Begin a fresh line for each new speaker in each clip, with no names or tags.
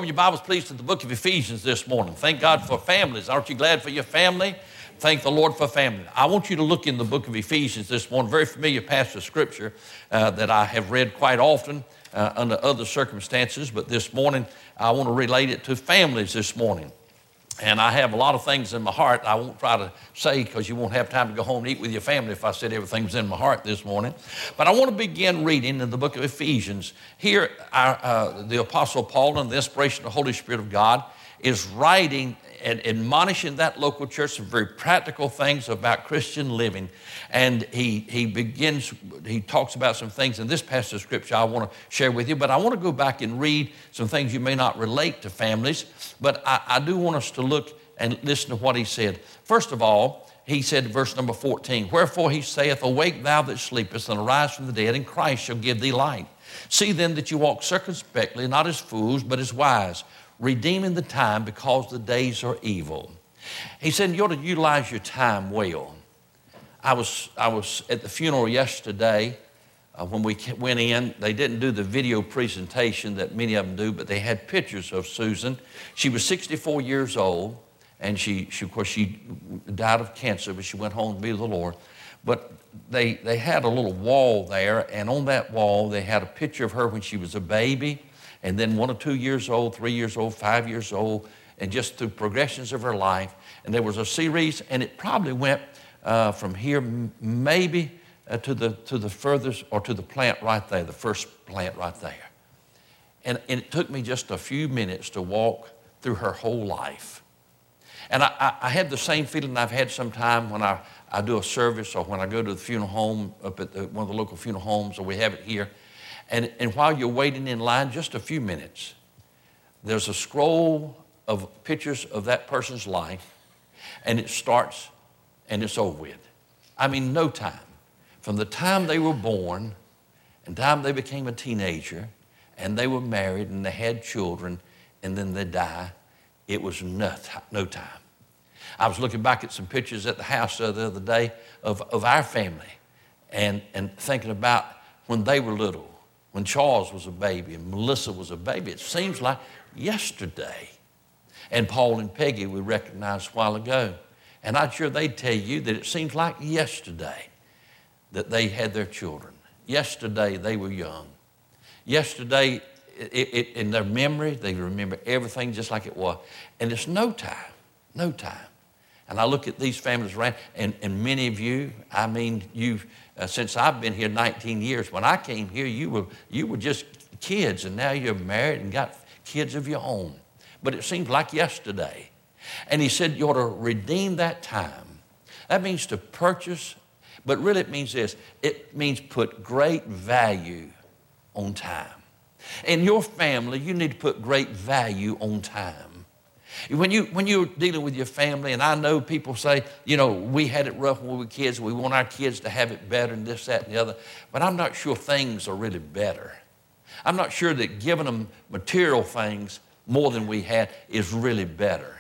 Open your Bibles, please, to the book of Ephesians this morning. Thank God for families. Aren't you glad for your family? Thank the Lord for family. I want you to look in the book of Ephesians this morning. Very familiar passage of Scripture that I have read quite often under other circumstances. But this morning, I want to relate it to families this morning. And I have a lot of things in my heart I won't try to say because you won't have time to go home and eat with your family if I said everything's in my heart this morning. But I want to begin reading in the book of Ephesians. Here, the Apostle Paul, under the inspiration of the Holy Spirit of God, is writing and admonishing that local church some very practical things about Christian living. And he talks about some things in this passage of Scripture I want to share with you. But I want to go back and read some things you may not relate to families. But I do want us to look and listen to what he said. First of all, he said, verse number 14, "Wherefore he saith, Awake thou that sleepest, and arise from the dead, and Christ shall give thee light. See then that you walk circumspectly, not as fools, but as wise, redeeming the time, because the days are evil." He said you ought to utilize your time well. I was at the funeral yesterday. When we went in, they didn't do the video presentation that many of them do, but they had pictures of Susan. She was 64 years old, and she of course, she died of cancer, but she went home to be with the Lord. But they had a little wall there, and on that wall, they had a picture of her when she was a baby, and then 1 or 2 years old, 3 years old, 5 years old, and just through progressions of her life. And there was a series, and it probably went from here maybe to the furthest, or to the plant right there, the first plant right there. And it took me just a few minutes to walk through her whole life. And I had the same feeling I've had sometime when I do a service, or when I go to the funeral home up at one of the local funeral homes, or we have it here. And while you're waiting in line, just a few minutes, there's a scroll of pictures of that person's life, and it starts and it's over with. I mean, no time. From the time they were born and the time they became a teenager and they were married and they had children and then they die, it was no time. I was looking back at some pictures at the house the other day of our family and thinking about when they were little, when Charles was a baby and Melissa was a baby. It seems like yesterday. And Paul and Peggy we recognized a while ago. And I'm sure they'd tell you that it seems like yesterday that they had their children. Yesterday they were young. Yesterday, in their memory, they remember everything just like it was. And it's no time. And I look at these families around, and many of you, I mean, since I've been here 19 years, when I came here, you were just kids, and now you're married and got kids of your own. But it seems like yesterday. And he said you ought to redeem that time. That means to purchase, but really it means this. It means put great value on time. In your family, you need to put great value on time. When you're dealing with your family, and I know people say, we had it rough when we were kids. We want our kids to have it better and this, that, and the other. But I'm not sure things are really better. I'm not sure that giving them material things more than we had is really better.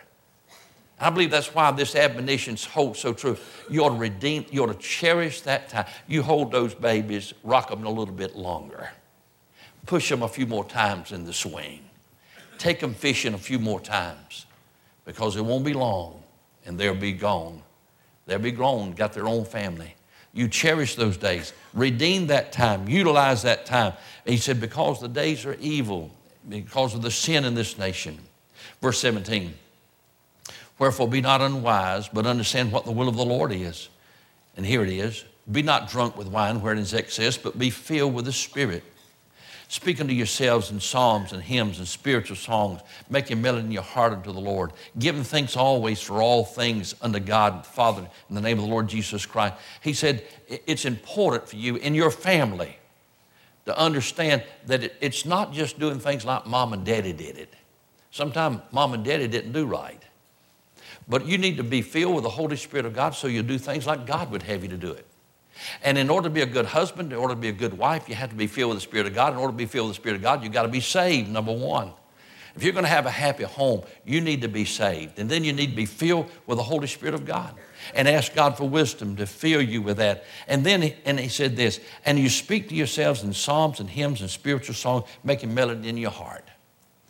I believe that's why this admonition holds so true. You ought to redeem, you ought to cherish that time. You hold those babies, rock them a little bit longer. Push them a few more times in the swing. Take them fishing a few more times, because it won't be long and they'll be gone. They'll be grown, got their own family. You cherish those days. Redeem that time. Utilize that time. And he said, because the days are evil, because of the sin in this nation. Verse 17. Wherefore be not unwise, but understand what the will of the Lord is. And here it is. Be not drunk with wine wherein is excess, but be filled with the Spirit. Speak unto yourselves in psalms and hymns and spiritual songs, making melody in your heart unto the Lord, giving thanks always for all things unto God the Father in the name of the Lord Jesus Christ. He said it's important for you in your family to understand that it's not just doing things like mom and daddy did it. Sometimes mom and daddy didn't do right. But you need to be filled with the Holy Spirit of God so you do things like God would have you to do it. And in order to be a good husband, in order to be a good wife, you have to be filled with the Spirit of God. In order to be filled with the Spirit of God, you've got to be saved, number one. If you're going to have a happy home, you need to be saved. And then you need to be filled with the Holy Spirit of God and ask God for wisdom to fill you with that. And then he said this, and you speak to yourselves in psalms and hymns and spiritual songs, making melody in your heart.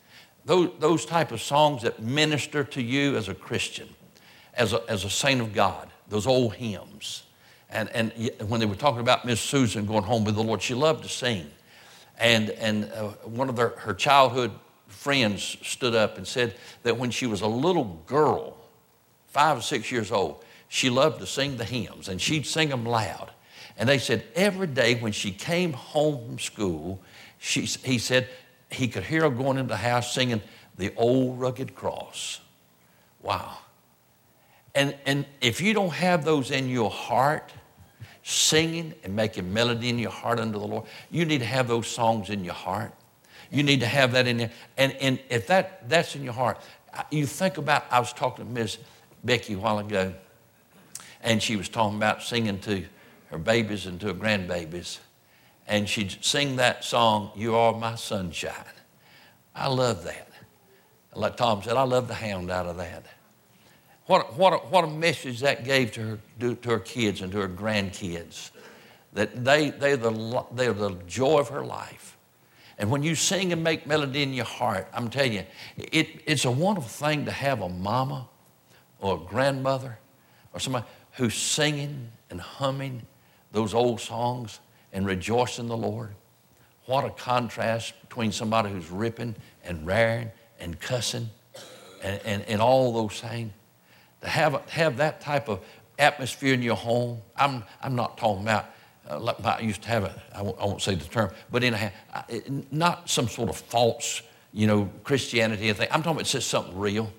those type of songs that minister to you as a Christian, as a saint of God, those old hymns. And when they were talking about Miss Susan going home with the Lord, she loved to sing. And one of her childhood friends stood up and said that when she was a little girl, 5 or 6 years old, she loved to sing the hymns, and she'd sing them loud. And they said every day when she came home from school, he said he could hear her going into the house singing the old rugged cross. Wow. And if you don't have those in your heart, singing and making melody in your heart unto the Lord, you need to have those songs in your heart. You need to have that in there. And if that's in your heart, you think about, I was talking to Miss Becky a while ago, and she was talking about singing to her babies and to her grandbabies. And she'd sing that song, You Are My Sunshine. I love that. Like Tom said, I love the hound out of that. What a message that gave to her kids and to her grandkids. That they're the joy of her life. And when you sing and make melody in your heart, I'm telling you, it's a wonderful thing to have a mama or a grandmother or somebody who's singing and humming those old songs and rejoicing in the Lord. What a contrast between somebody who's ripping and raring and cussing and all those things. To have that type of atmosphere in your home. I'm not talking about, like I used to have it, I won't say the term, but not some sort of false, Christianity and thing. I'm talking about just something real.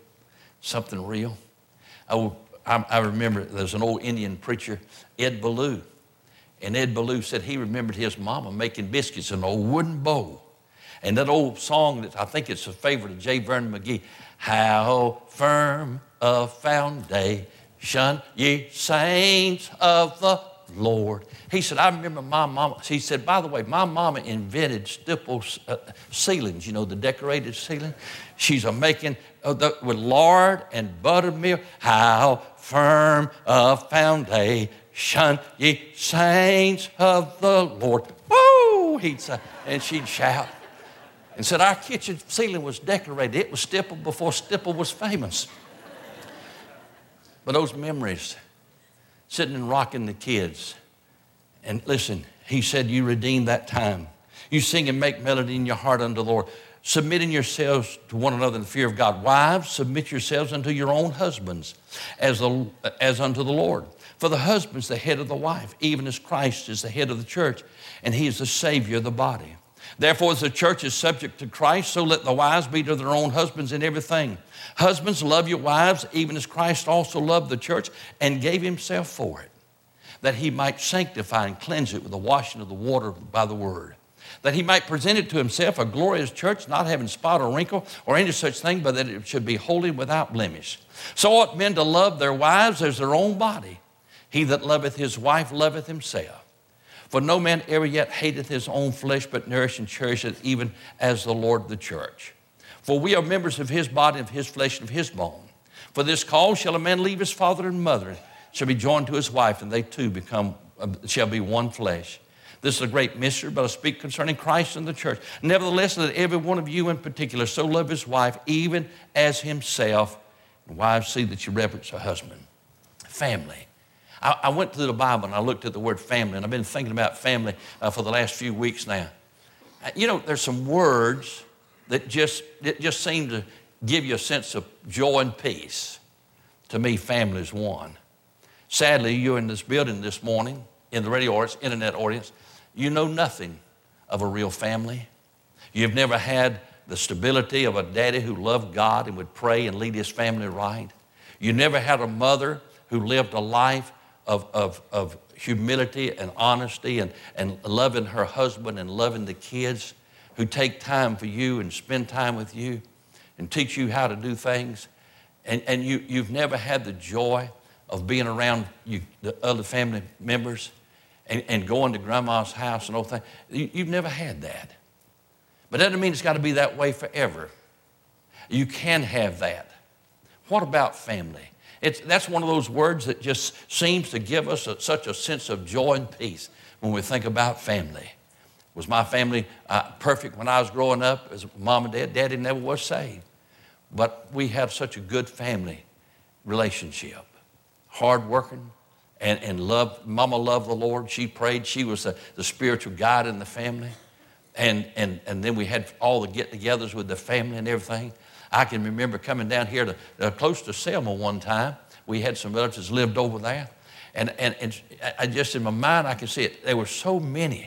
I remember there's an old Indian preacher, Ed Ballou. And Ed Ballou said he remembered his mama making biscuits in an old wooden bowl. And that old song that I think it's a favorite of J. Vernon McGee, how firm a foundation, ye saints of the Lord. He said, I remember my mama. He said, by the way, my mama invented stipple ceilings, the decorated ceiling. She's making with lard and buttermilk. How firm a foundation, ye saints of the Lord. Woo! He'd say, and she'd shout. And said, our kitchen ceiling was decorated. It was stippled before stipple was famous. But those memories, sitting and rocking the kids. And listen, he said, you redeem that time. You sing and make melody in your heart unto the Lord, submitting yourselves to one another in the fear of God. Wives, submit yourselves unto your own husbands as unto the Lord. For the husband's the head of the wife, even as Christ is the head of the church, and he is the Savior of the body. Therefore, as the church is subject to Christ, so let the wives be to their own husbands in everything. Husbands, love your wives, even as Christ also loved the church and gave himself for it, that he might sanctify and cleanse it with the washing of the water by the word, that he might present it to himself a glorious church, not having spot or wrinkle or any such thing, but that it should be holy without blemish. So ought men to love their wives as their own body. He that loveth his wife loveth himself. For no man ever yet hateth his own flesh, but nourisheth and cherisheth, even as the Lord the church. For we are members of his body, of his flesh, and of his bone. For this cause shall a man leave his father and mother, shall be joined to his wife, and they two shall be one flesh. This is a great mystery, but I speak concerning Christ and the church. Nevertheless, let every one of you in particular so love his wife, even as himself. And wives, see that you reverence your husband. Family. I went to the Bible and I looked at the word family, and I've been thinking about family for the last few weeks now. There's some words that just seem to give you a sense of joy and peace. To me, family is one. Sadly, you're in this building this morning, in the radio audience, internet audience, you know nothing of a real family. You've never had the stability of a daddy who loved God and would pray and lead his family right. You never had a mother who lived a life of humility and honesty and loving her husband and loving the kids, who take time for you and spend time with you and teach you how to do things. And you've never had the joy of being around the other family members and going to grandma's house and all things. You've never had that. But that doesn't mean it's got to be that way forever. You can have that. What about family? That's one of those words that just seems to give us such a sense of joy and peace when we think about family. Was my family perfect when I was growing up as mom and dad? Daddy never was saved. But we had such a good family relationship. Hardworking and loved. Mama loved the Lord. She prayed. She was the spiritual guide in the family. And then we had all the get-togethers with the family and everything. I can remember coming down here to close to Selma one time. We had some relatives lived over there. And I just, in my mind, I could see it. There were so many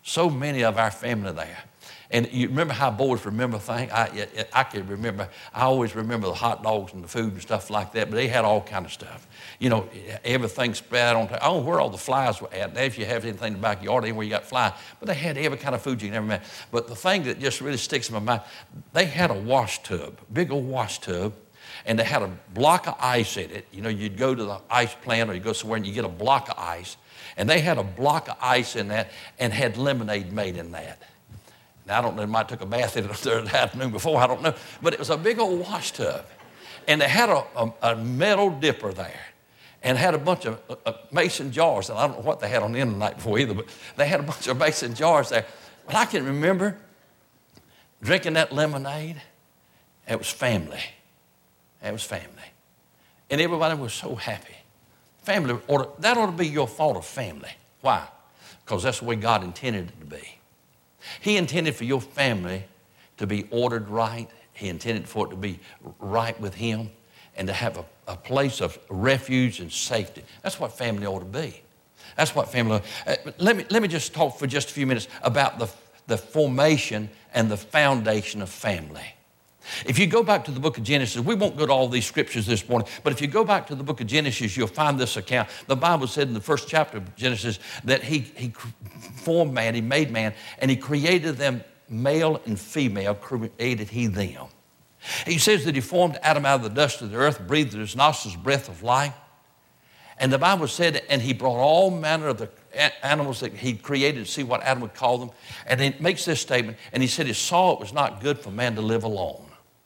of our family there. And you remember how boys remember things? I can remember, I always remember the hot dogs and the food and stuff like that, but they had all kind of stuff. You know, everything spread on, I don't know where all the flies were at. Now, if you have anything in the backyard, anywhere you got flies, but they had every kind of food you can ever imagine. But the thing that just really sticks in my mind, they had a wash tub, big old wash tub, and they had a block of ice in it. You know, you'd go to the ice plant or you go somewhere and you get a block of ice, and they had a block of ice in that and had lemonade made in that. Now, I don't know, they might took a bath in it the afternoon before, I don't know. But it was a big old wash tub. And they had a metal dipper there and had a bunch of mason jars. And I don't know what they had on the end of the night before either, but they had a bunch of mason jars there. But I can remember drinking that lemonade. It was family. It was family. And everybody was so happy. Family, that ought to be your thought of family. Why? Because that's the way God intended it to be. He intended for your family to be ordered right. He intended for it to be right with Him and to have a place of refuge and safety. That's what family ought to be. That's what family. Let me just talk for just a few minutes about the formation and the foundation of family. If you go back to the book of Genesis, we won't go to all these scriptures this morning, but if you go back to the book of Genesis, you'll find this account. The Bible said in the first chapter of Genesis that he formed man, he made man, and he created them male and female, created he them. He says that he formed Adam out of the dust of the earth, breathed in his nostrils breath of life. And the Bible said, and he brought all manner of the animals that he created to see what Adam would call them. And he makes this statement, and he said he saw it was not good for man to live alone.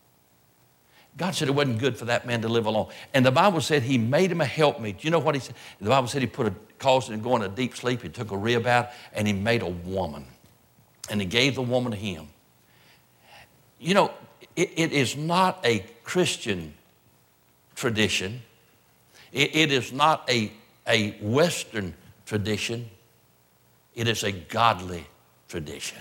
God said it wasn't good for that man to live alone. And the Bible said he made him a helpmeet. Do you know what he said? The Bible said he caused him to go into a deep sleep. He took a rib out, and he made a woman. And he gave the woman to him. You know, it is not a Christian tradition. It is not a Western tradition. It is a godly tradition.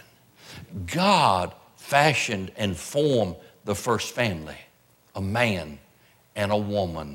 God fashioned and formed the first family, a man and a woman.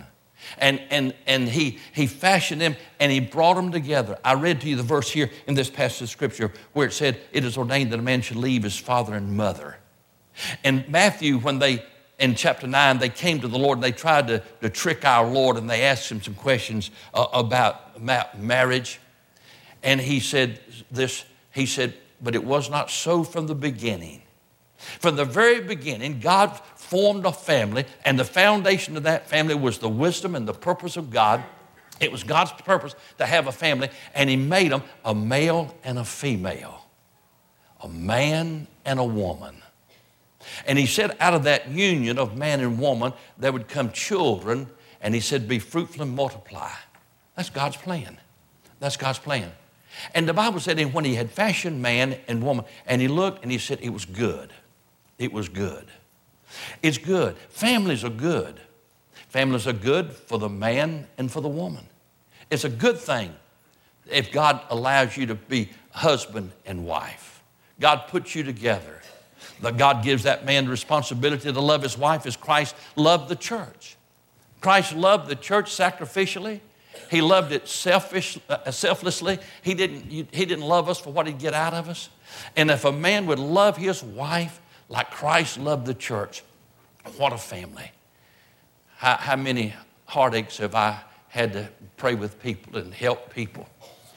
And he fashioned them and he brought them together. I read to you the verse here in this passage of Scripture where it said, it is ordained that a man should leave his father and mother. And Matthew, when in chapter 9, they came to the Lord and they tried to trick our Lord and they asked him some questions about marriage. And he said this, he said, but it was not so from the beginning. From the very beginning, God formed a family, and the foundation of that family was the wisdom and the purpose of God. It was God's purpose to have a family, and he made them a male and a female, a man and a woman. And he said out of that union of man and woman, there would come children, and he said, be fruitful and multiply. That's God's plan. That's God's plan. And the Bible said, and when he had fashioned man and woman, and he looked and he said, it was good. It was good. It's good. Families are good. Families are good for the man and for the woman. It's a good thing if God allows you to be husband and wife. God puts you together. God gives that man the responsibility to love his wife as Christ loved the church. Christ loved the church sacrificially. He loved it selflessly. He didn't love us for what he'd get out of us. And if a man would love his wife like Christ loved the church, what a family. How many heartaches have I had to pray with people and help people,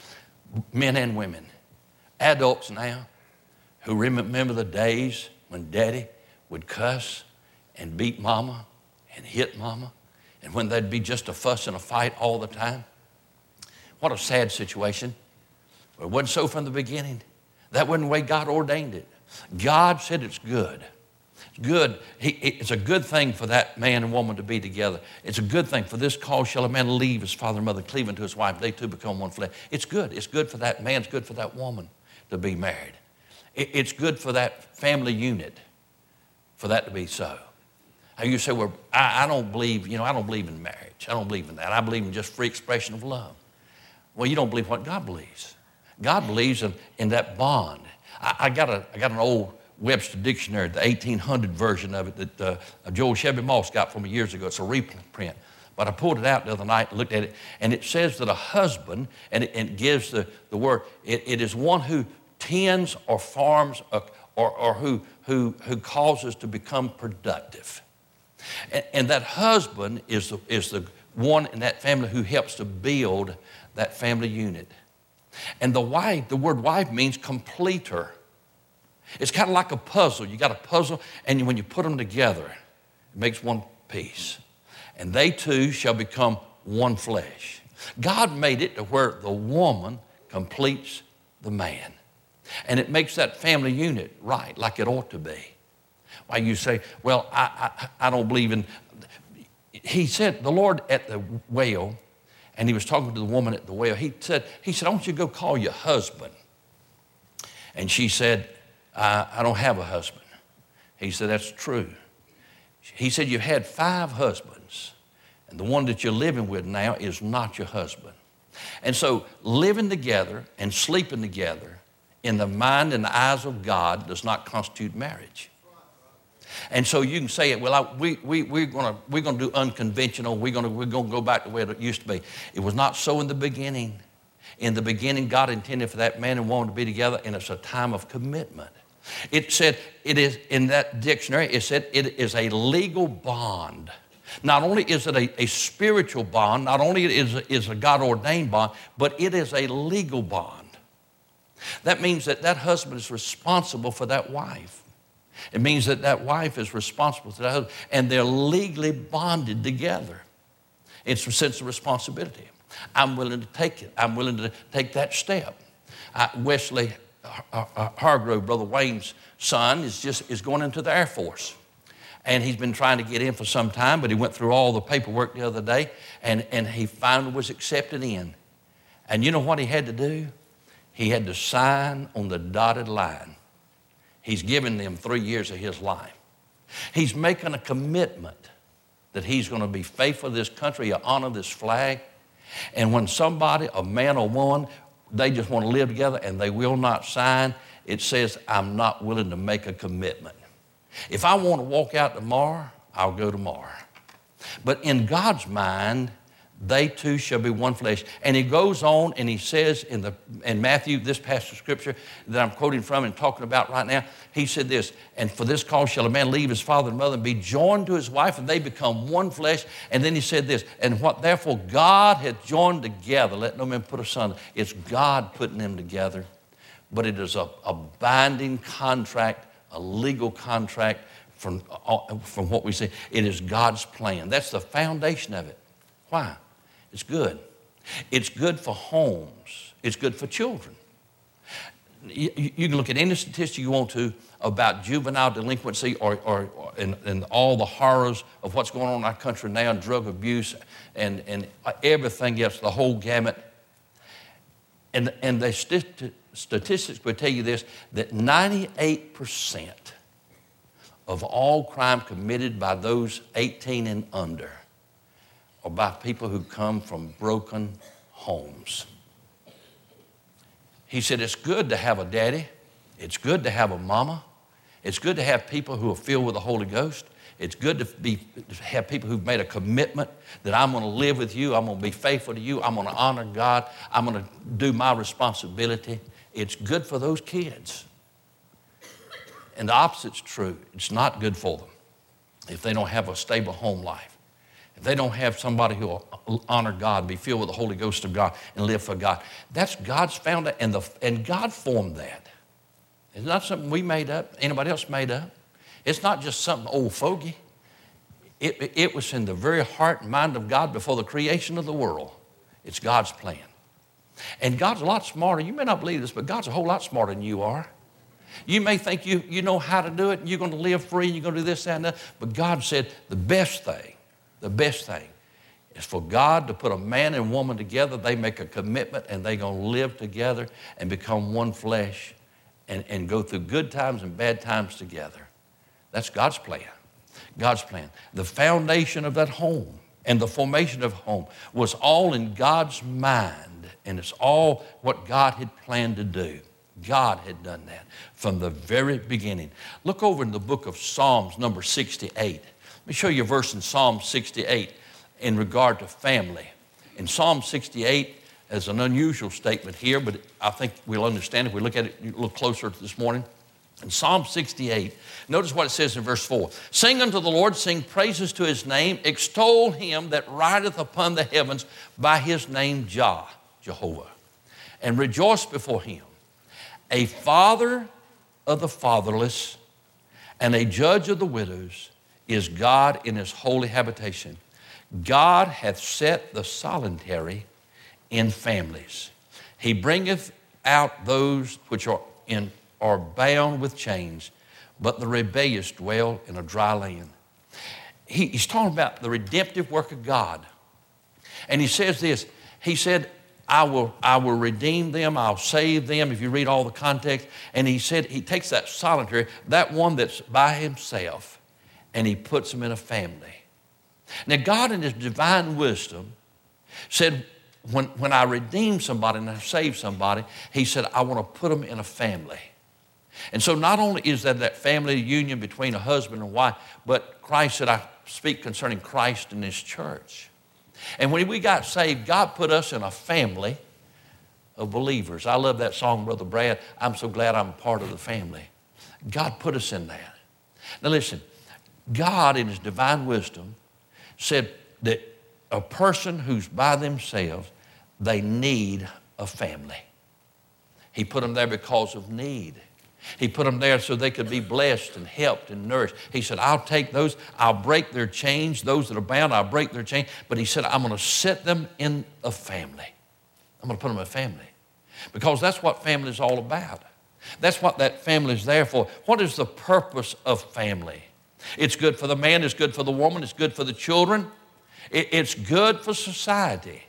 men and women, adults now, who remember the days when daddy would cuss and beat mama and hit mama, and when there'd be just a fuss and a fight all the time. What a sad situation. But it wasn't so from the beginning. That wasn't the way God ordained it. God said it's good. It's good. It's a good thing for that man and woman to be together. It's a good thing. For this cause shall a man leave his father and mother, cleave unto his wife. They two become one flesh. It's good. It's good for that man. It's good for that woman to be married. It's good for that family unit for that to be so. How you say, well, I don't believe, I don't believe in marriage. I don't believe in that. I believe in just free expression of love. Well, you don't believe what God believes. God believes in that bond. I got an old Webster Dictionary, the 1800 version of it that Joel Chevy Moss got from me years ago. It's a reprint. But I pulled it out the other night and looked at it, and it says that a husband, and it gives the word, it is one who tends or farms or who causes to become productive. And that husband is the one in that family who helps to build that family unit. And the word wife means completer. It's kind of like a puzzle. You got a puzzle, and when you put them together, it makes one piece. And they two shall become one flesh. God made it to where the woman completes the man. And it makes that family unit right, like it ought to be. Why you say, well, I don't believe in... He said, the Lord at the well, and he was talking to the woman at the well, he said, I want you to go call your husband. And she said, I don't have a husband. He said, that's true. He said, you've had 5 husbands, and the one that you're living with now is not your husband. And so living together and sleeping together in the mind and the eyes of God does not constitute marriage. And so you can say it, well, we're going to do unconventional. We're going to go back to where it used to be. It was not so in the beginning. In the beginning, God intended for that man and woman to be together, and it's a time of commitment. It said, it is in that dictionary, it said it is a legal bond. Not only is it a spiritual bond, not only is it a God-ordained bond, but it is a legal bond. That means that husband is responsible for that wife. It means that wife is responsible for that husband, and they're legally bonded together. It's a sense of responsibility. I'm willing to take it. I'm willing to take that step. Wesley Hargrove, Brother Wayne's son, is going into the Air Force. And he's been trying to get in for some time, but he went through all the paperwork the other day, and he finally was accepted in. And you know what he had to do? He had to sign on the dotted line. He's given them 3 years of his life. He's making a commitment that he's going to be faithful to this country, he'll honor this flag. And when somebody, a man or woman, they just want to live together and they will not sign, it says, I'm not willing to make a commitment. If I want to walk out tomorrow, I'll go tomorrow. But in God's mind, they two shall be one flesh. And he goes on and he says in Matthew, this passage of scripture that I'm quoting from and talking about right now, he said this, and for this cause shall a man leave his father and mother and be joined to his wife, and they become one flesh. And then he said this, and what therefore God hath joined together, let no man put asunder. It's God putting them together. But it is a binding contract, a legal contract from what we see. It is God's plan. That's the foundation of it. Why? It's good. It's good for homes. It's good for children. You can look at any statistic you want to about juvenile delinquency and all the horrors of what's going on in our country now, drug abuse and everything else, the whole gamut. And the statistics would tell you this, that 98% of all crime committed by those 18 and under or by people who come from broken homes. He said it's good to have a daddy. It's good to have a mama. It's good to have people who are filled with the Holy Ghost. It's good to have people who've made a commitment that I'm going to live with you. I'm going to be faithful to you. I'm going to honor God. I'm going to do my responsibility. It's good for those kids. And the opposite's true. It's not good for them if they don't have a stable home life. If they don't have somebody who will honor God, be filled with the Holy Ghost of God, and live for God. That's God's foundation, and God formed that. It's not something we made up, anybody else made up. It's not just something old fogey. It was in the very heart and mind of God before the creation of the world. It's God's plan. And God's a lot smarter. You may not believe this, but God's a whole lot smarter than you are. You may think you know how to do it, and you're going to live free, and you're going to do this, that, and that. But God said the best thing is for God to put a man and woman together. They make a commitment, and they're going to live together and become one flesh. and go through good times and bad times together. That's God's plan. God's plan. The foundation of that home and the formation of home was all in God's mind, and it's all what God had planned to do. God had done that from the very beginning. Look over in the book of Psalms, number 68. Let me show you a verse in Psalm 68 in regard to family. In Psalm 68, there's an unusual statement here, but I think we'll understand if we look at it a little closer this morning. In Psalm 68, notice what it says in verse 4. Sing unto the Lord, sing praises to his name, extol him that rideth upon the heavens by his name Jehovah, and rejoice before him. A father of the fatherless and a judge of the widows is God in his holy habitation. God hath set the solitary in families. He bringeth out those which are bound with chains, but the rebellious dwell in a dry land. He's talking about the redemptive work of God. And he says this, he said, I will redeem them, I'll save them, if you read all the context. And he said, he takes that solitary, that one that's by himself, and he puts them in a family. Now, God in his divine wisdom said, when I redeem somebody and I save somebody, he said, I want to put them in a family. And so not only is that family union between a husband and wife, but Christ said, I speak concerning Christ and his church. And when we got saved, God put us in a family of believers. I love that song, Brother Brad. I'm so glad I'm a part of the family. God put us in that. Now listen, God in his divine wisdom said that a person who's by themselves, they need a family. He put them there because of need. He put them there so they could be blessed and helped and nourished. He said, I'll take those, I'll break their chains. Those that are bound, I'll break their chains. But he said, I'm going to set them in a family. I'm going to put them in a family. Because that's what family is all about. That's what that family is there for. What is the purpose of family? It's good for the man, it's good for the woman, it's good for the children. It's good for society.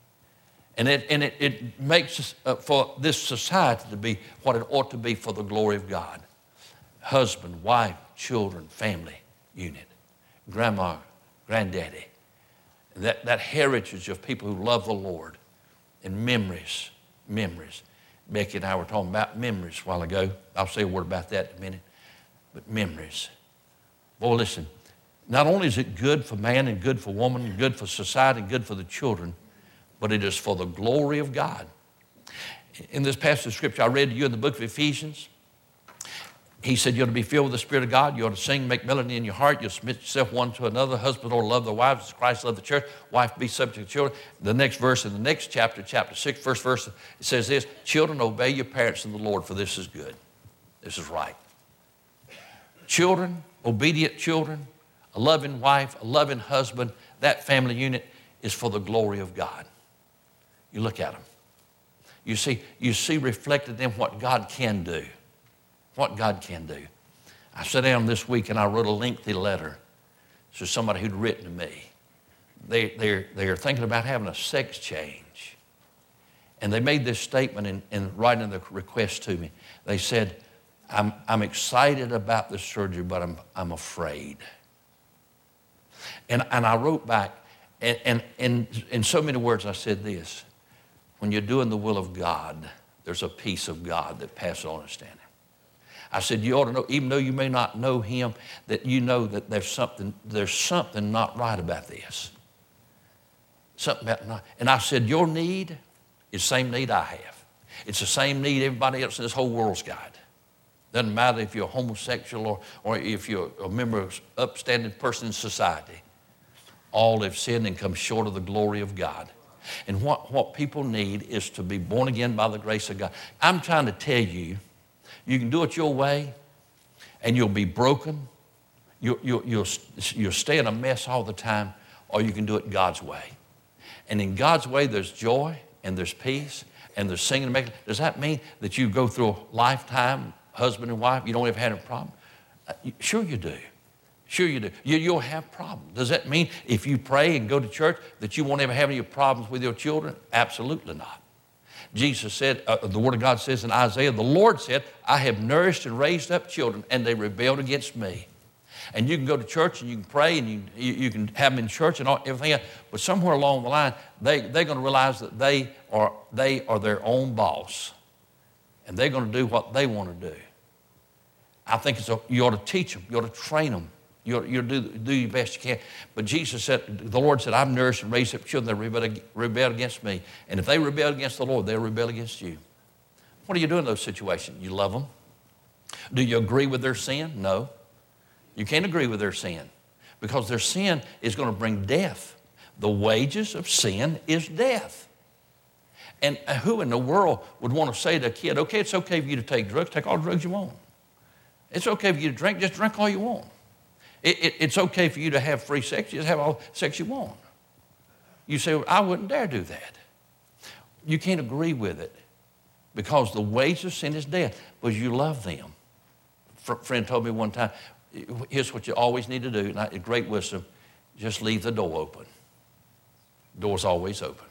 And it makes for this society to be what it ought to be for the glory of God. Husband, wife, children, family unit. Grandma, granddaddy. That heritage of people who love the Lord. And memories. Becky and I were talking about memories a while ago. I'll say a word about that in a minute. But memories. Boy, listen. Not only is it good for man and good for woman and good for society and good for the children, but it is for the glory of God. In this passage of Scripture I read to you in the book of Ephesians, he said you ought to be filled with the Spirit of God. You ought to sing, make melody in your heart. You'll submit yourself one to another. Husband ought to love their wives as Christ loved the church. Wife be subject to children. The next verse in the next chapter, chapter 6, first verse, it says this, children, obey your parents in the Lord, for this is good. This is right. Children, obedient children, a loving wife, a loving husband, that family unit is for the glory of God. You look at them. You see reflected in them what God can do. What God can do. I sat down this week and I wrote a lengthy letter to somebody who'd written to me. They're thinking about having a sex change. And they made this statement in writing the request to me. They said, I'm excited about the surgery, but I'm afraid. And I wrote back, and in so many words I said this, when you're doing the will of God, there's a peace of God that passes all understanding. I said, you ought to know, even though you may not know him, that you know that there's something not right about this. Something about not. And I said, your need is the same need I have. It's the same need everybody else in this whole world's got. Doesn't matter if you're a homosexual or if you're a member of an upstanding person in society. All have sinned and come short of the glory of God. And what people need is to be born again by the grace of God. I'm trying to tell you, you can do it your way, and you'll be broken. You'll stay in a mess all the time, or you can do it God's way. And in God's way, there's joy, and there's peace, and there's singing and making. Does that mean that you go through a lifetime, husband and wife, you don't ever have a problem? Sure you do. Sure you do. You'll have problems. Does that mean if you pray and go to church that you won't ever have any problems with your children? Absolutely not. Jesus said, the Word of God says in Isaiah, the Lord said, I have nourished and raised up children, and they rebelled against me. And you can go to church and you can pray and you can have them in church and everything else, but somewhere along the line, they're going to realize that they are their own boss, and they're going to do what they want to do. I think you ought to teach them. You ought to train them. You ought to do your best you can. But Jesus said, the Lord said, I've nourished and raised up children that rebelled against me. And if they rebel against the Lord, they'll rebel against you. What do you do in those situations? You love them. Do you agree with their sin? No. You can't agree with their sin because their sin is going to bring death. The wages of sin is death. And who in the world would want to say to a kid, okay, it's okay for you to take drugs, take all the drugs you want. It's okay for you to drink, just drink all you want. It's okay for you to have free sex, just have all the sex you want. You say, well, I wouldn't dare do that. You can't agree with it because the wages of sin is death, but you love them. A friend told me one time, here's what you always need to do, and great wisdom, just leave the door open. The door's always open.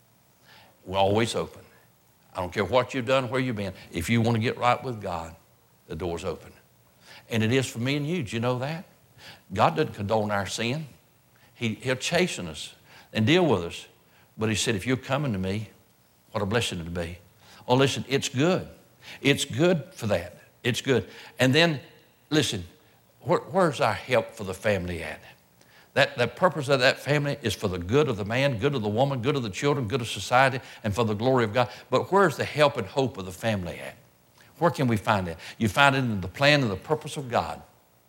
We're always open. I don't care what you've done, where you've been. If you want to get right with God, the door's open. And it is for me and you. Do you know that? God doesn't condone our sin. He'll chasten us and deal with us. But he said, if you're coming to me, what a blessing it'll be. Oh, listen, it's good. It's good for that. It's good. And then, listen, where's our help for the family at? That purpose of that family is for the good of the man, good of the woman, good of the children, good of society, and for the glory of God. But where's the help and hope of the family at? Where can we find it? You find it in the plan and the purpose of God.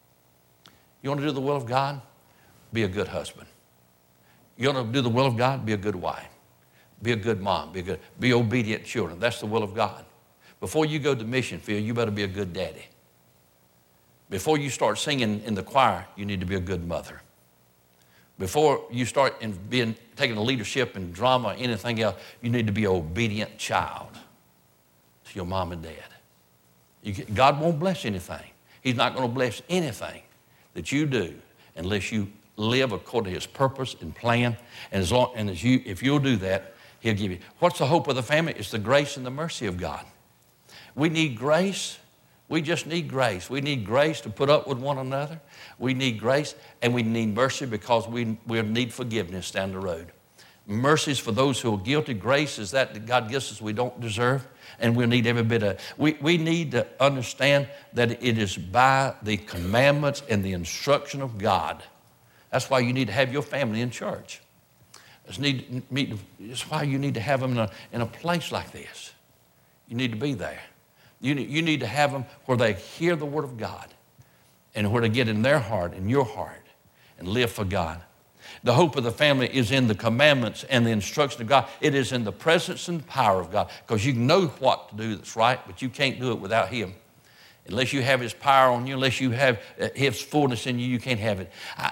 You want to do the will of God? Be a good husband. You want to do the will of God? Be a good wife. Be a good mom. Be obedient children. That's the will of God. Before you go to the mission field, you better be a good daddy. Before you start singing in the choir, you need to be a good mother. Before you start taking a leadership in drama or anything else, you need to be an obedient child to your mom and dad. God won't bless anything. He's not going to bless anything that you do unless you live according to his purpose and plan. And if you'll do that, he'll give you. What's the hope of the family? It's the grace and the mercy of God. We need grace. We just need grace. We need grace to put up with one another. We need grace, and we need mercy because we need forgiveness down the road. Mercy is for those who are guilty. Grace is that God gives us we don't deserve, and we need every bit of it. We need to understand that it is by the commandments and the instruction of God. That's why you need to have your family in church. That's why you need to have them in a place like this. You need to be there. You need to have them where they hear the Word of God and where they get in their heart and your heart and live for God. The hope of the family is in the commandments and the instruction of God. It is in the presence and power of God because you know what to do that's right, but you can't do it without him. Unless you have his power on you, unless you have his fullness in you, you can't have it.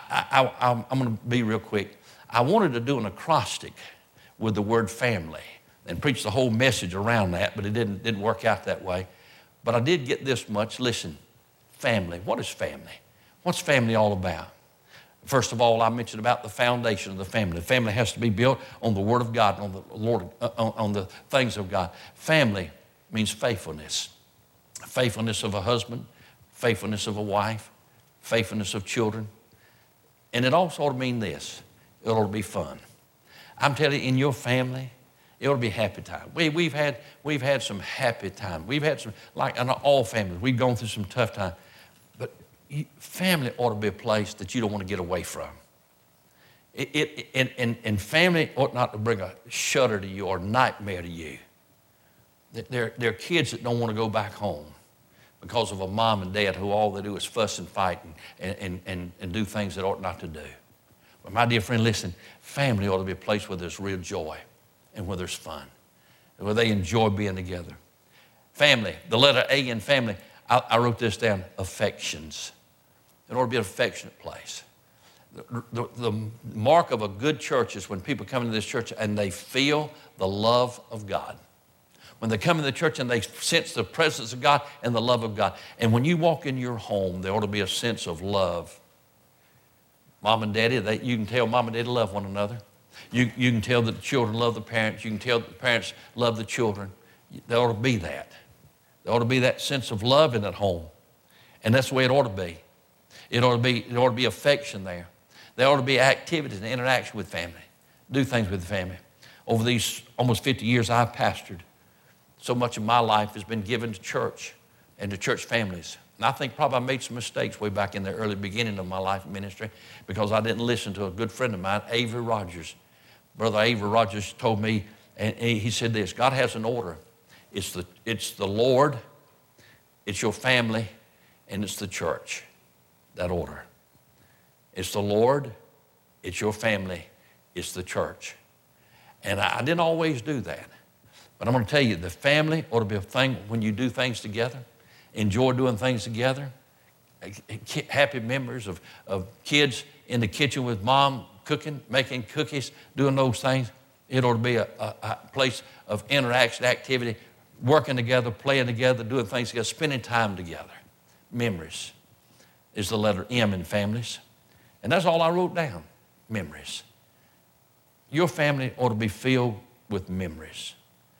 I'm going to be real quick. I wanted to do an acrostic with the word family and preach the whole message around that, but it didn't work out that way. But I did get this much. Listen, family. What is family? What's family all about? First of all, I mentioned about the foundation of the family. The family has to be built on the Word of God, on the Lord, on the things of God. Family means faithfulness. Faithfulness of a husband, faithfulness of a wife, faithfulness of children. And it also ought to mean this. It ought to be fun. I'm telling you, in your family, it ought to be a happy time. We've had some happy time. We've had some, like in all families, we've gone through some tough time. But family ought to be a place that you don't want to get away from. And family ought not to bring a shudder to you or nightmare to you. There are kids that don't want to go back home because of a mom and dad who all they do is fuss and fight and do things that ought not to do. But my dear friend, listen, family ought to be a place where there's real joy and where there's fun, and where they enjoy being together. Family, the letter A in family, I wrote this down, affections. It ought to be an affectionate place. The mark of a good church is when people come into this church and they feel the love of God. When they come into the church and they sense the presence of God and the love of God. And when you walk in your home, there ought to be a sense of love. Mom and daddy, you can tell mom and daddy love one another. You can tell that the children love the parents. You can tell that the parents love the children. There ought to be that. There ought to be that sense of love in that home. And that's the way it ought to be. There ought to be affection there. There ought to be activities and interaction with family. Do things with the family. Over these almost 50 years I've pastored, so much of my life has been given to church and to church families. And I think probably I made some mistakes way back in the early beginning of my life ministry because I didn't listen to a good friend of mine, Avery Rogers. Brother Avery Rogers told me, and he said this, God has an order. It's the Lord, it's your family, and it's the church. That order. It's the Lord, it's your family, it's the church. And I didn't always do that. But I'm going to tell you, the family ought to be a thing when you do things together, enjoy doing things together, happy memories of kids in the kitchen with mom cooking, making cookies, doing those things. It ought to be a place of interaction, activity, working together, playing together, doing things together, spending time together. Memories is the letter M in families. And that's all I wrote down, memories. Your family ought to be filled with memories.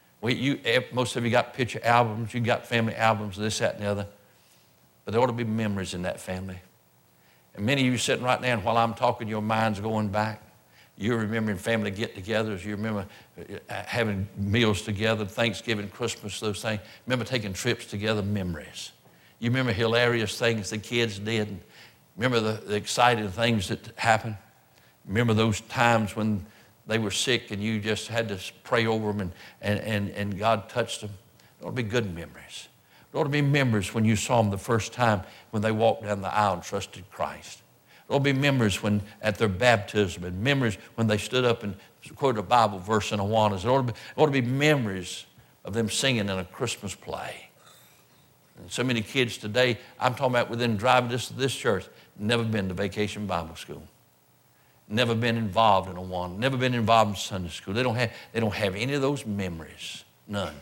Most of you got picture albums, you got family albums, this, that, and the other. But there ought to be memories in that family. And many of you sitting right now, and while I'm talking, your mind's going back. You're remembering family get-togethers. You remember having meals together, Thanksgiving, Christmas, those things. Remember taking trips together, memories. You remember hilarious things the kids did. Remember the exciting things that happened. Remember those times when they were sick and you just had to pray over them and God touched them. There ought to be good memories. There ought to be memories when you saw them the first time when they walked down the aisle and trusted Christ. There ought to be memories when at their baptism and memories when they stood up and quoted a Bible verse in Awanas. There ought to be memories of them singing in a Christmas play. And so many kids today, I'm talking about within driving distance of this church, never been to Vacation Bible School. Never been involved in Awana. Never been involved in Sunday school. They don't have any of those memories. None.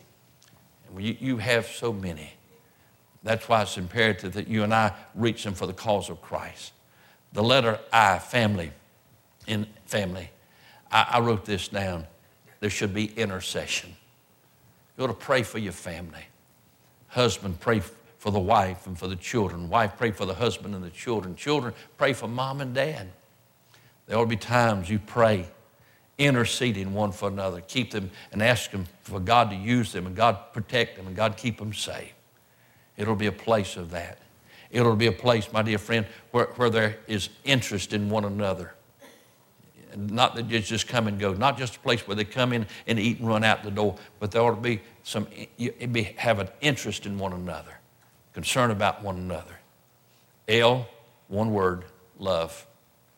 And you have so many. That's why it's imperative that you and I reach them for the cause of Christ. The letter I, family. In family, I wrote this down. There should be intercession. You ought to pray for your family. Husband, pray for the wife and for the children. Wife, pray for the husband and the children. Children, pray for mom and dad. There ought to be times you pray, interceding one for another. Keep them and ask them for God to use them and God protect them and God keep them safe. It'll be a place of that. It'll be a place, my dear friend, where there is interest in one another. Not that you just come and go. Not just a place where they come in and eat and run out the door, but there ought to be have an interest in one another, concern about one another. L, one word, love.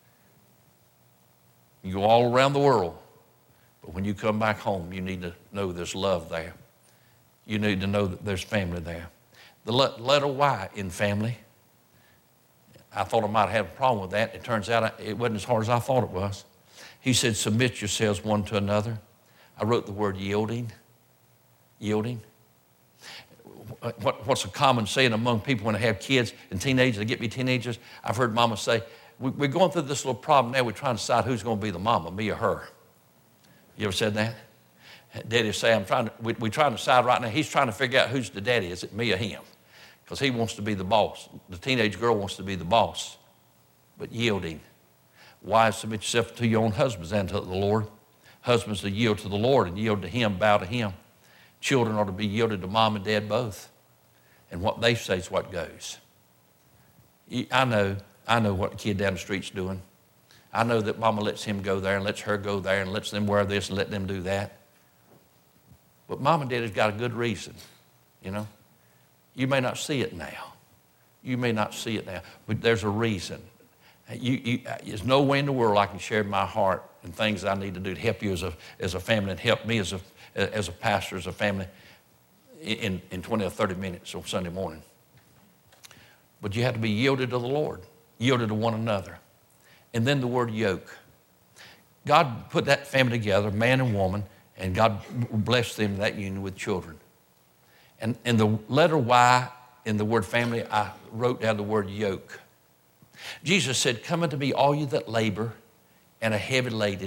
You go all around the world, but when you come back home, you need to know there's love there. You need to know that there's family there. The letter Y in family, I thought I might have a problem with that. It turns out it wasn't as hard as I thought it was. He said, submit yourselves one to another. I wrote the word yielding. Yielding. What's a common saying among people when they have kids and teenagers, they get to be teenagers? I've heard mama say, we're going through this little problem now. We're trying to decide who's going to be the mama, me or her. You ever said that? Daddy say, we're trying to decide right now. He's trying to figure out who's the daddy. Is it me or him? Because he wants to be the boss. The teenage girl wants to be the boss. But yielding. Wives, submit yourself to your own husbands and to the Lord. Husbands to yield to the Lord and yield to him, bow to him. Children ought to be yielded to mom and dad both. And what they say is what goes. I know what the kid down the street's doing. I know that mama lets him go there and lets her go there and lets them wear this and let them do that. But mom and dad has got a good reason, you know. You may not see it now. You may not see it now, but there's a reason. There's no way in the world I can share my heart and things I need to do to help you as a family and help me as a pastor, as a family in 20 or 30 minutes on Sunday morning. But you have to be yielded to the Lord, yielded to one another. And then the word yoke. God put that family together, man and woman, and God blessed them in that union with children. And the letter Y in the word family, I wrote down the word yoke. Jesus said, come unto me, all you that labor and are heavy laden,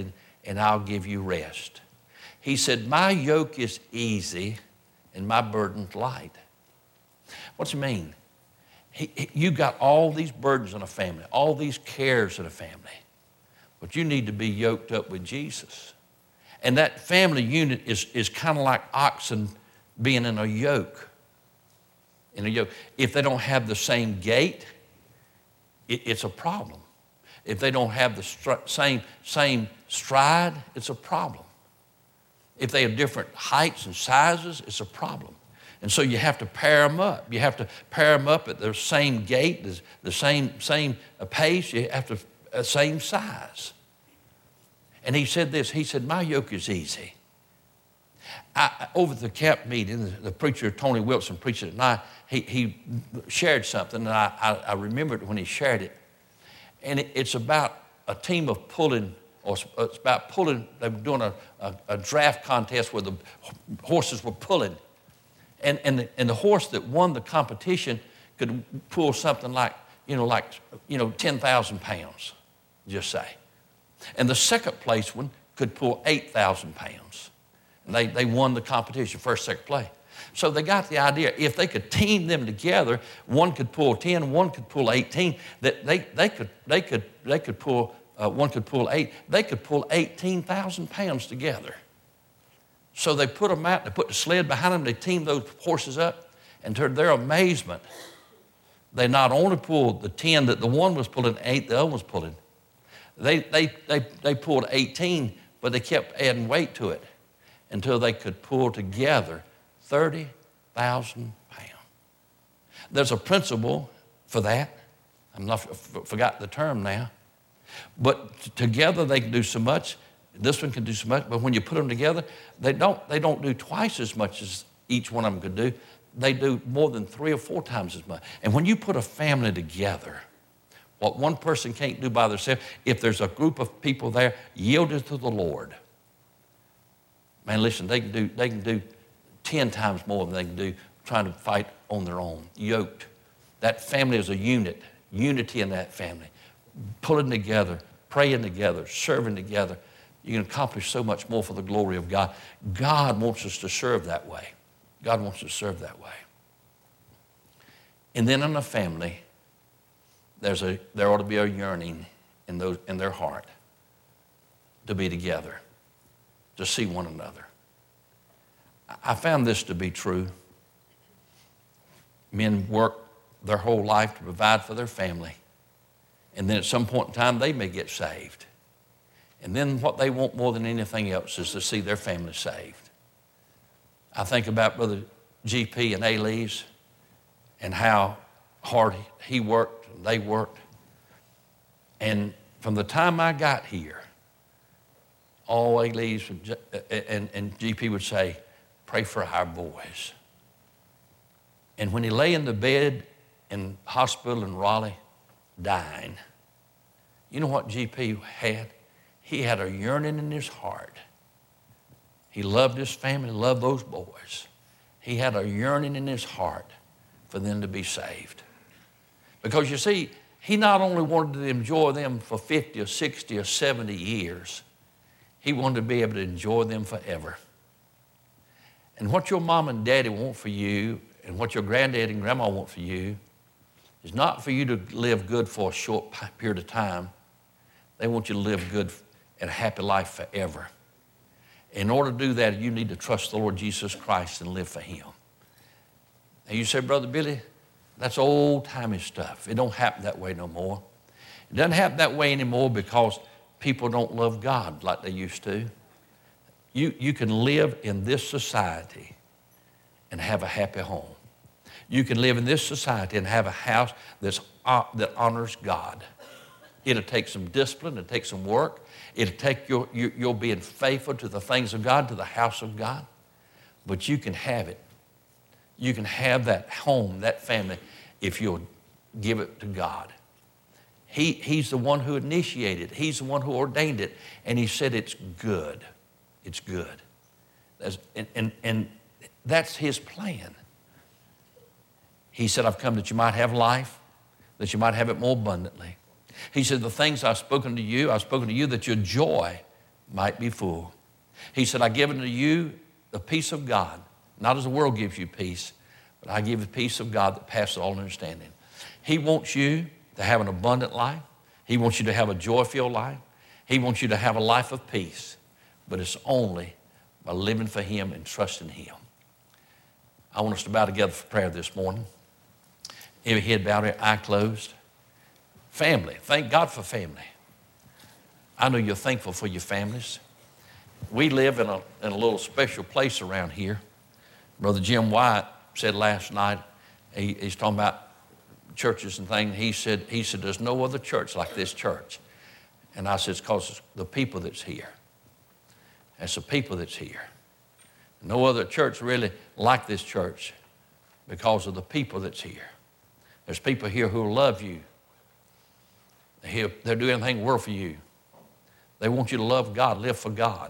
and I'll give you rest. He said, my yoke is easy and my burden's light. What's he mean? You got all these burdens in a family, all these cares in a family, but you need to be yoked up with Jesus. And that family unit is kind of like oxen being in a yoke. In a yoke. If they don't have the same gait, it's a problem. If they don't have the same stride, it's a problem. If they have different heights and sizes, it's a problem. And so you have to pair them up. You have to pair them up at the same gait, the same pace. You have to same size. And he said this. He said, my yoke is easy. Over at the camp meeting, the preacher, Tony Wilson, preaching at night, he shared something, and I remembered when he shared it. And it's about a team of pulling, or it's about pulling. They were doing a draft contest where the horses were pulling. And the horse that won the competition could pull something like 10,000 pounds, just say. And the second place one could pull 8,000 pounds. And they won the competition, first, second place. So they got the idea, if they could team them together, one could pull 10, one could pull 18, that they could pull, one could pull 8, they could pull 18,000 pounds together. So they put them out, they put the sled behind them, they teamed those horses up, and to their amazement, they not only pulled the 10 that the one was pulling, 8 the other was pulling. They pulled 18, but they kept adding weight to it until they could pull together 30,000 pounds. There's a principle for that. I'm not forgot the term now. But together they can do so much. This one can do so much. But when you put them together, they don't do twice as much as each one of them could do. They do more than 3 or 4 times as much. And when you put a family together, what one person can't do by themselves, if there's a group of people there yielded to the Lord, man, listen, they can do 10 times more than they can do trying to fight on their own, yoked. That family is a unit, unity in that family. Pulling together, praying together, serving together. You can accomplish so much more for the glory of God. God wants us to serve that way. God wants us to serve that way. And then in a family, there ought to be a yearning in their heart to be together, to see one another. I found this to be true. Men work their whole life to provide for their family. And then at some point in time, they may get saved. And then what they want more than anything else is to see their family saved. I think about Brother G.P. and A-Lee's and how hard he worked and they worked. And from the time I got here, all A-Lee's and G.P. would say, pray for our boys. And when he lay in the bed in hospital in Raleigh, dying, you know what G.P. had? He had a yearning in his heart. He loved his family, loved those boys. He had a yearning in his heart for them to be saved. Because you see, he not only wanted to enjoy them for 50 or 60 or 70 years, he wanted to be able to enjoy them forever. And what your mom and daddy want for you and what your granddaddy and grandma want for you is not for you to live good for a short period of time. They want you to live good and a happy life forever. In order to do that, you need to trust the Lord Jesus Christ and live for him. And you say, Brother Billy, that's old-timey stuff. It don't happen that way no more. It doesn't happen that way anymore because people don't love God like they used to. You can live in this society and have a happy home. You can live in this society and have a house that honors God. It'll take some discipline. It'll take some work. It'll take your being faithful to the things of God, to the house of God. But you can have it. You can have that home, that family, if you'll give it to God. He's the one who initiated it. He's the one who ordained it. And he said it's good. It's good. And that's his plan. He said, I've come that you might have life, that you might have it more abundantly. He said, the things I've spoken to you that your joy might be full. He said, I give unto you the peace of God, not as the world gives you peace, but I give the peace of God that passes all understanding. He wants you to have an abundant life. He wants you to have a joy-filled life. He wants you to have a life of peace, but it's only by living for Him and trusting Him. I want us to bow together for prayer this morning. Every head bowed, every eye closed. Family, thank God for family. I know you're thankful for your families. We live in a little special place around here. Brother Jim White said last night, he's talking about churches and things. He said, there's no other church like this church. And I said, it's because the people that's here. It's the people that's here. No other church really like this church because of the people that's here. There's people here who love you. They'll do anything in the world for you. They want you to love God, live for God.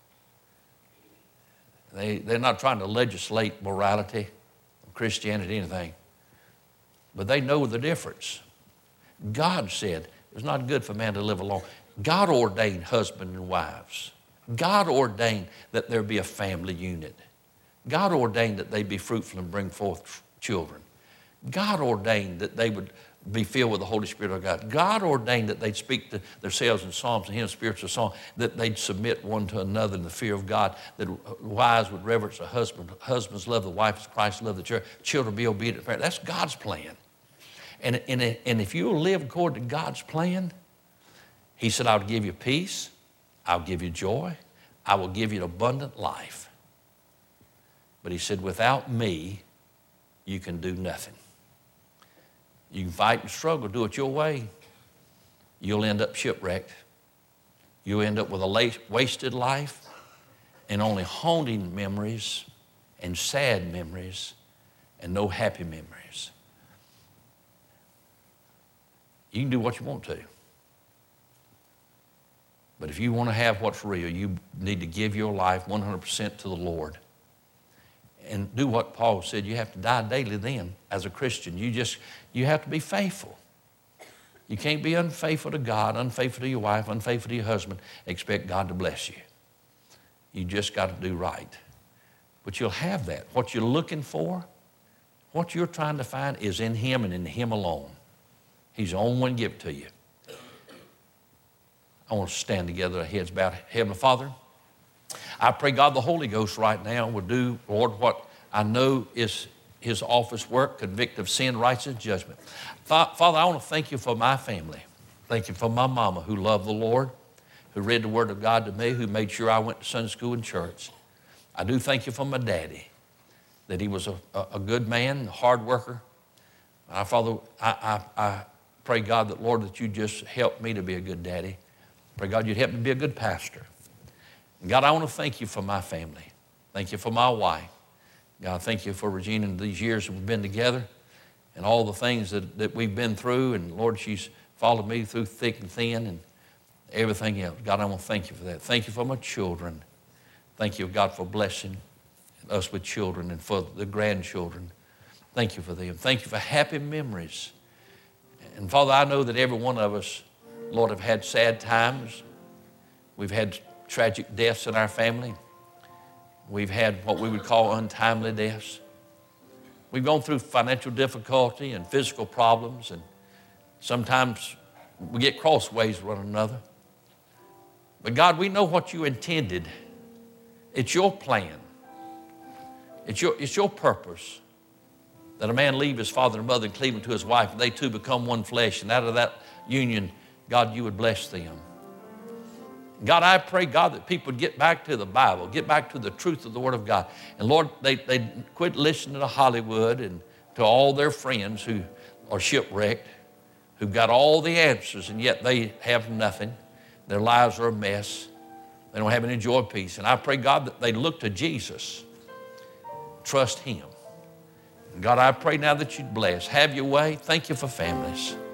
They're not trying to legislate morality, Christianity, anything. But they know the difference. God said it's not good for man to live alone. God ordained husbands and wives. God ordained that there be a family unit. God ordained that they be fruitful and bring forth children. God ordained that they would be filled with the Holy Spirit of God. God ordained that they'd speak to themselves in psalms and hymns, spiritual song, that they'd submit one to another in the fear of God, that wives would reverence a husband, husbands love the wife as Christ loved the church, children be obedient to parents. That's God's plan. And if you live according to God's plan, He said, I'll give you peace, I'll give you joy, I will give you an abundant life. But He said, without me, you can do nothing. You can fight and struggle, do it your way. You'll end up shipwrecked. You'll end up with a wasted life and only haunting memories and sad memories and no happy memories. You can do what you want to. But if you want to have what's real, you need to give your life 100% to the Lord. And do what Paul said, you have to die daily then as a Christian. You have to be faithful. You can't be unfaithful to God, unfaithful to your wife, unfaithful to your husband, expect God to bless you. You just got to do right. But you'll have that. What you're looking for, what you're trying to find is in Him and in Him alone. He's the only one to give it to you. I want to stand together, our heads bowed. Heavenly Father, I pray, God, the Holy Ghost right now will do, Lord, what I know is His office work, convict of sin, righteousness, judgment. Father, I want to thank You for my family. Thank You for my mama who loved the Lord, who read the Word of God to me, who made sure I went to Sunday school and church. I do thank You for my daddy, that he was a good man, a hard worker. Father, I pray, God, that, Lord, that You just help me to be a good daddy. Pray, God, You'd help me be a good pastor. God, I want to thank You for my family. Thank You for my wife. God, thank You for Regina and these years that we've been together and all the things that we've been through. And Lord, she's followed me through thick and thin and everything else. God, I want to thank You for that. Thank You for my children. Thank You, God, for blessing us with children and for the grandchildren. Thank You for them. Thank You for happy memories. And Father, I know that every one of us, Lord, have had sad times. We've had tragic deaths in our family. We've had what we would call untimely deaths. We've gone through financial difficulty and physical problems, and sometimes we get crossways with one another. But God, we know what You intended. It's Your plan. It's your purpose that a man leave his father and mother and cleave to his wife, and they two become one flesh. And out of that union, God, You would bless them. God, I pray, God, that people would get back to the Bible, get back to the truth of the Word of God. And Lord, they quit listening to Hollywood and to all their friends who are shipwrecked, who've got all the answers, and yet they have nothing. Their lives are a mess. They don't have any joy or peace. And I pray, God, that they look to Jesus, trust Him. And God, I pray now that You'd bless. Have Your way. Thank You for families.